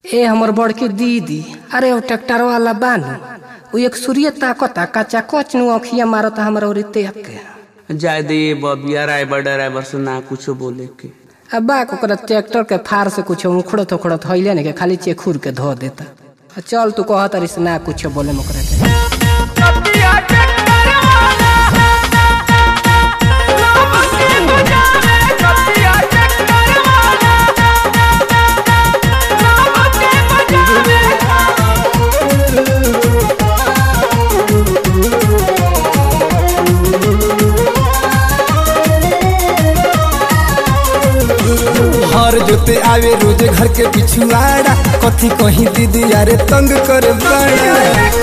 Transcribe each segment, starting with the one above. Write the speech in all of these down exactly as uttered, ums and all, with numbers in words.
ए हमर बड़की दीदी, अरे वो ट्रैक्टर वाला बानू वो एक सूर्य ताकता कच्चा कोच नु अखिया मारता हमरा ओरी देख के जाय दे बबिया ड्राइवर ड्राइवर से ना कुछ बोले के। अब बाक ओकरा ट्रैक्टर के फार से कुछ उखड़त उखड़त हइले ने के खाली चेखुर के धो देता। चल तू कहत रिस ना कुछ बोले ओकरा के। हर जोते आवे रोज घर के पिछुआड़ा कथी कहीं दीदी यारे तंग कर बड़ा।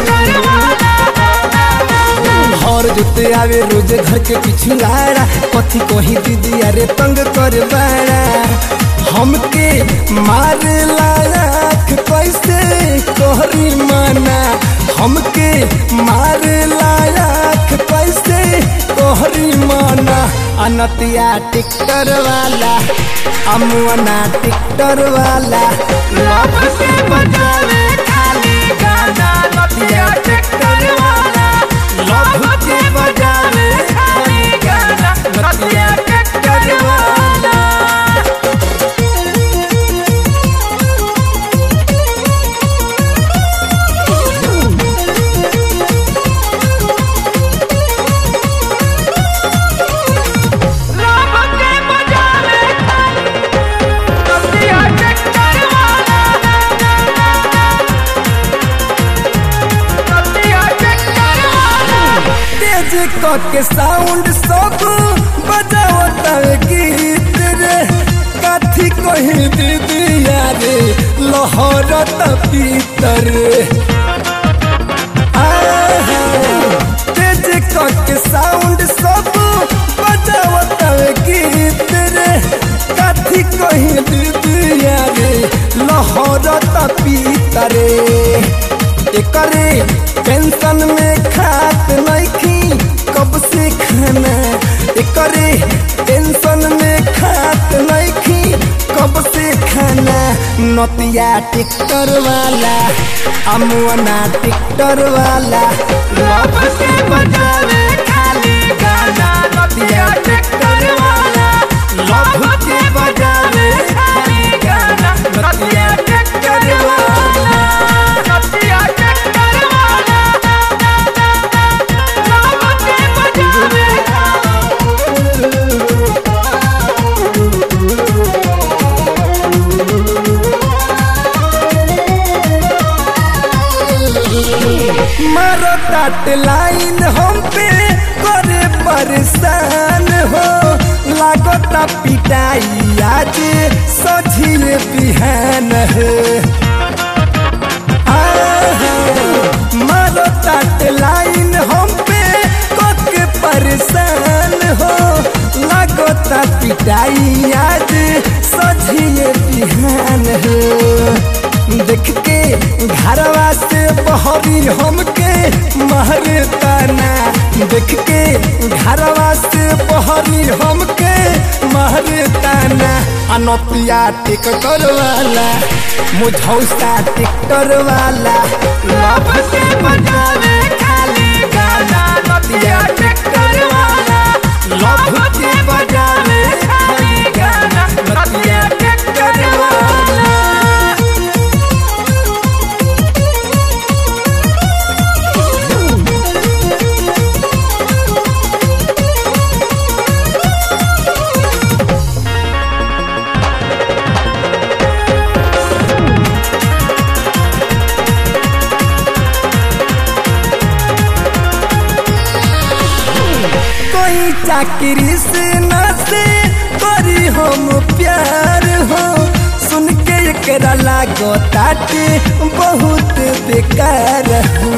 हर जोते आवे रोज घर के पिछुआड़ा कथी कहीं दीदी यारे तंग कर बड़ा। हमके मारे लायक कैसे तोहरी माना, हमके मारे लायक कैसे तोहरी माना। अनतिया टिक्टर वाला अमुआना टिक्टर वाला लव से बजावे खाली गाना। नतिया टिक्टर वाला लव से बजावे खाली गाना। नतिया टिक्टर वाला के साउंड सब बजाओ तवे गीत रे। काथी कहीं दीदी यारे लहरत पीतर तेज के साउंड सब बजाओ तवे गीत रे। काथी कहीं दीदी यारे लहरत पीतर एकरे टेंशन में खात नहीं कब से खाना। एकरे टेंशन में खात नहीं कब से खाना। नतिया टिक्टर वाला अमुआना टिक्टर वाला लव से बजावे खाली गाना। नतिया टिक्टर वाला लव से बजावे खाली गाना। नतिया टिक्टर वाला नतिया टिक्टर वाला मारो टाट लाइन हम पे करे परेशान हो। लागता पिटाई आज सझिए बिहान है। मारो टाट लाइन हम पे के परेशान हो। लागता पिटाई आज सझिए बिहान है। देख के घरवा से बहरी हमके महरे ताना। देख के घरवा से बहरी हमके महरे ताना। अनतिया टिक्टर वाला मुझौसा टिक्टर वाला लव से बजावे खाली गाना। नतिया टिक्टर वाला लव से बजावे खाली गाना। नतिया टिक्टर वाला चाकरी से न से करी हम प्यार हो। सुन के एकरा लागो ताटे बहुत बेकार हो।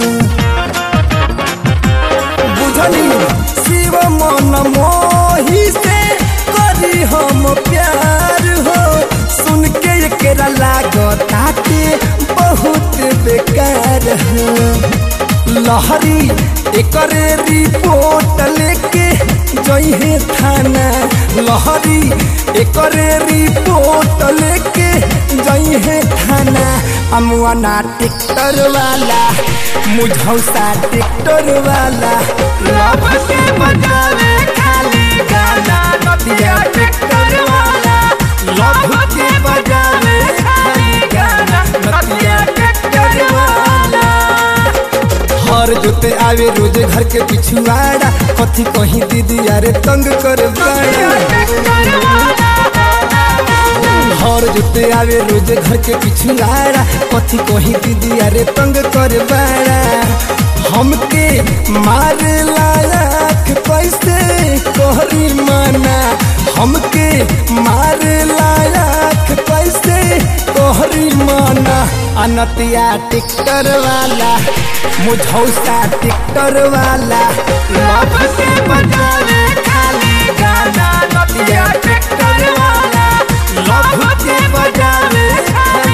बुझनी शिव मन मोही से करी हम प्यार हो। सुन के एकरा लागो ताटे बहुत बेकार हो। लहरी एकरे रिपोर्ट लेके जइहे थाना। लहरी एकरे रिपोर्ट लेके जइहे थाना। अमुआना ट्रैक्टर वाला मुझौसा ट्रैक्टर वाला लव के बजावे खाली गाना नदिया ट्रैक्टर वाला लव के बजावे खाली गाना नदिया ट्रैक्टर वाला हर जोते आवे रोज घर के पिछुआड़ा कथी कहीं दीदी यारे तंग कर हर जोते आवे रोज घर के पिछुआड़ा कथी कहीं दीदी यारे तंग कर बाड़ा हमके मार लायक पैसे कहरी माना हमके मार लायक पैसे कहरी माना अनतिया ट्रैक्टर वाला मुझौसा ट्रैक्टर वाला लव के बजावे खाली गाना नदिया ट्रैक्टर वाला लव के बजावे